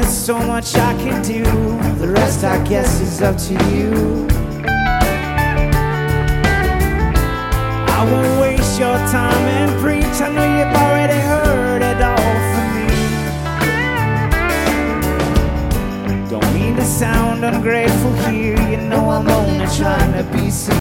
so much I can do. The rest I guess is up to you. I won't waste your time and preach. I know you've already heard it all from me. Don't mean to sound ungrateful here. You know I'm only trying to be sincere.